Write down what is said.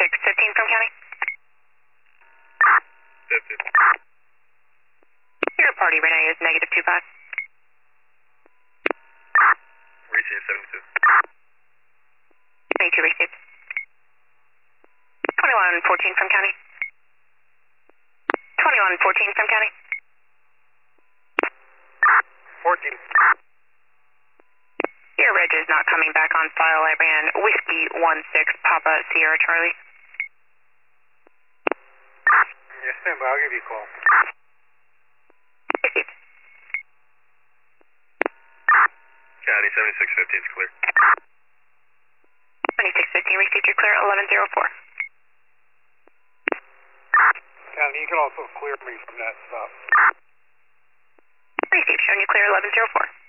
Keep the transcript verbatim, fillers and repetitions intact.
seventy-six fifteen from county. fifteen. Your party right now is negative two five. Receive seventy-two. twenty-two received. twenty-one fourteen from county. twenty-one fourteen from county. fourteen. Your reg is not coming back on file. I ran Whiskey one six Papa Sierra Charlie. Yes, stand by. I'll give you a call. Received. County seventy-six fifty is clear. twenty-six fifteen received. You're clear eleven zero four. County, you can also clear me from that stop. Received. Showing you clear eleven zero four.